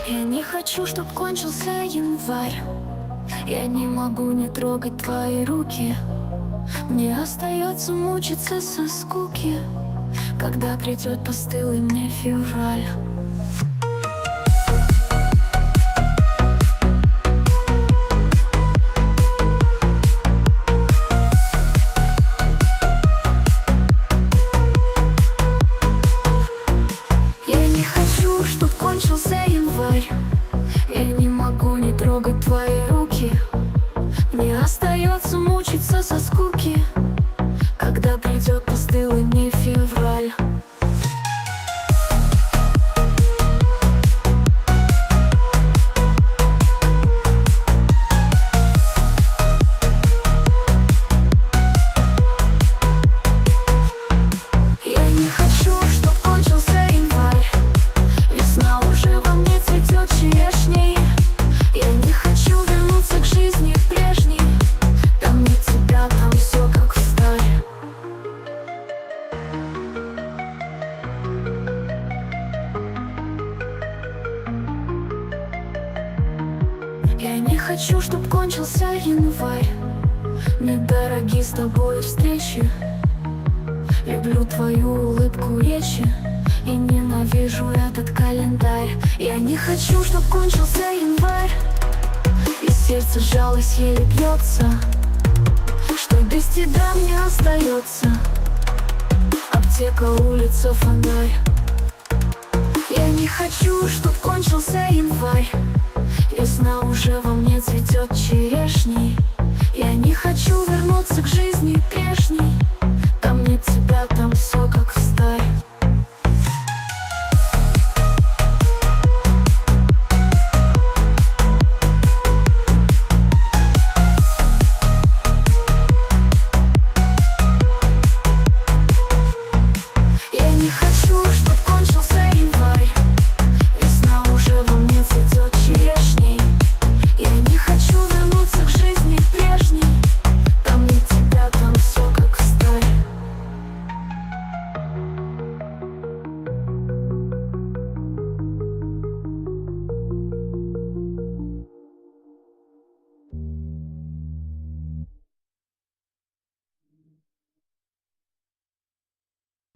Я не хочу, чтоб кончился январь. Я не могу не трогать твои руки. Мне остается мучиться со скуки, когда придет постылый мне февраль. Я не хочу, чтоб кончился январь. Я не могу не трогать твои руки. Мне остается мучиться со скуки, когда придет постылый мне февраль. Я не хочу, чтоб кончился январь. Весна уже во мне цветет черешней. Я не хочу вернуться к жизни прежней. Там нет тебя, там все как в старе. Я не хочу, чтоб кончился январь. Мне дороги с тобой встречи. Люблю твою улыбку, речи и ненавижу этот календарь. Я не хочу, чтоб кончился январь, и сердце жалость еле бьется. Что без тебя мне остается? Аптека, улица, фонарь. Я не хочу, чтоб кончился январь. Весна уже во мне цветет черешней. Я не хочу вернуться к жизни